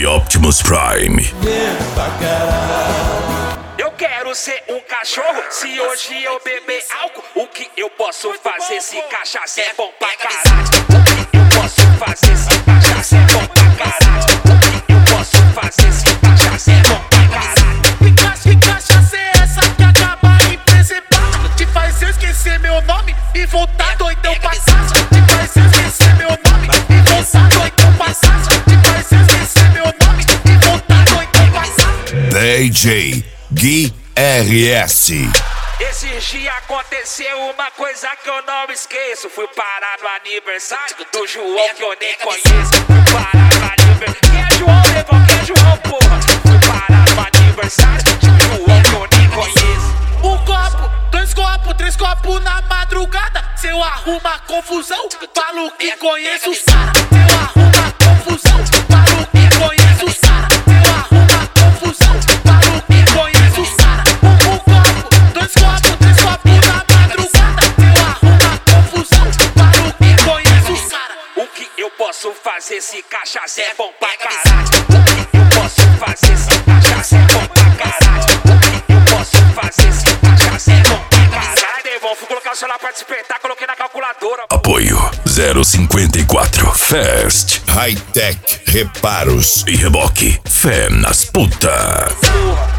Optimus Prime. Eu quero ser um cachorro. Se hoje eu beber álcool, o que eu posso fazer se cachaça é bom pra caralho? O que eu posso fazer se cachaça é bom pra caralho? O que eu posso fazer se cachaça é bom pra caralho? Que cachaça é essa que acaba em preservar? Te faz eu esquecer meu nome e voltar doidão pra casa. Te faz eu esquecer meu nome e voltar doidão pra casa. Te faz eu esquecer meu nome e voltar doidão pra casa. DJ Gui RS. Esses dias aconteceu uma coisa que eu não esqueço. Fui parar no aniversário do João que eu nem conheço. Fui parar no aniversário. Quem é João, levou? Quem é João, porra? Fui parar no aniversário do João que eu nem conheço. Um copo, dois copos, três copos na madrugada. Se eu arruma confusão, falo que conheço os cara. Se eu arruma confusão, falo que conheço os cara. Se eu arruma confusão, falo que conheço os cara. Um copo, dois copos, três copos na madrugada. Se eu arruma confusão, falo que conheço os cara. O que eu posso fazer se cachaça é bom pra caralho? O que eu posso fazer se cachaça é bom pra caralho? O que eu posso fazer se cachaça é bom pra caralho? Devon, fui colocar o celular pra despertar, coloquei na calculadora. Apoio 054 Fast High Tech Reparos e Reboque. Fé nas putas.